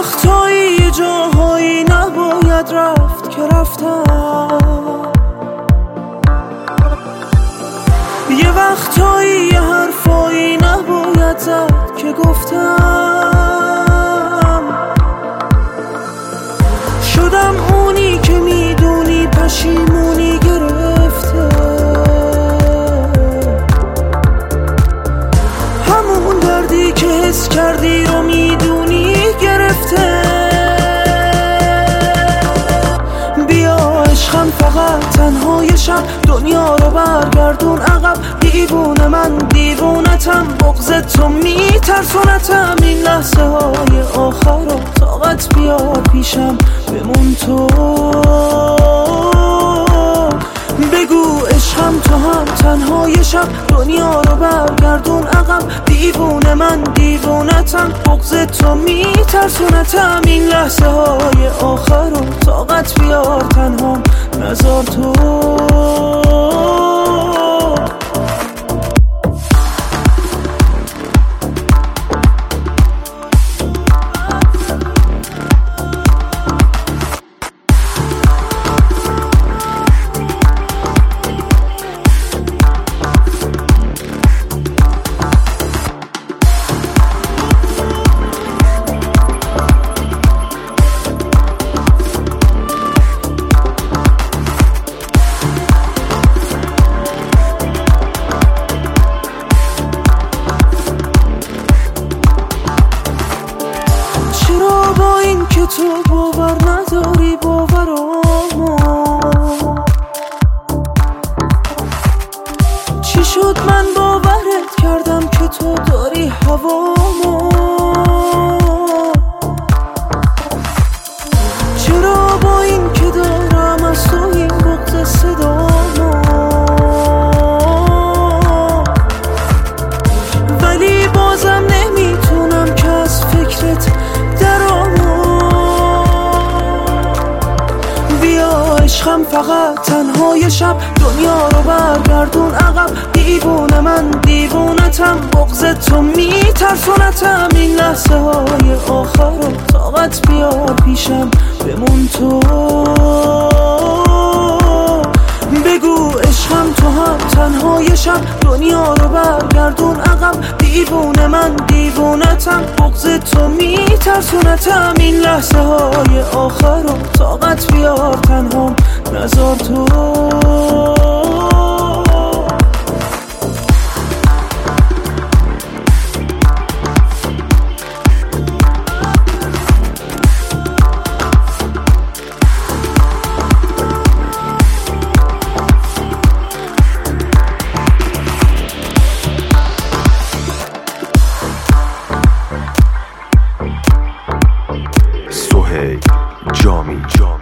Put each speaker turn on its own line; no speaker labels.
وقتایی یه جاهایی نباید رفت که رفتم، یه وقتایی یه حرفایی نباید زد که گفتم. شدم اونی که میدونی پشیمونی گرفته، همون دردی که حس کردی رو میدونی گرفته. بیا عشقم فقط تنهای شب دنیا رو برگردون عقب. دیوونه من دیوونتم، بغض تو میترسونتم. این لحظه های آخر رو طاقت بیار پیشم بمون تو. بگو عشقم تو هم تنهای شب دنیا رو برگردون عقب. دیوونه من دیوونتم، بغض تو میترسونتم. این لحظه های آخر رو طاقت بیار تنهام نذار تو. با این که تو باور نداری باورامو، چی شد من باورت کردم که تو داری هوامو. چرا با این که دارم از تو این بغض صدامو، ولی بازم نمیتونم که از فکرت عشقم فقط تنهای شب دنیا رو برگردون عقب. دیوونه من دیوونتم، بغض تو میترسونتم. این لحظه های آخر رو طاقت بیار پیشم بمون تو. بگو عشقم تو هم تنهای شب دنیا رو برگردون عقب. دیوونه من دیوونتم، بغض تو میترسونتم. این لحظه های آخر رو طاقت بیار تنهام نذار تو.
سهیل جامی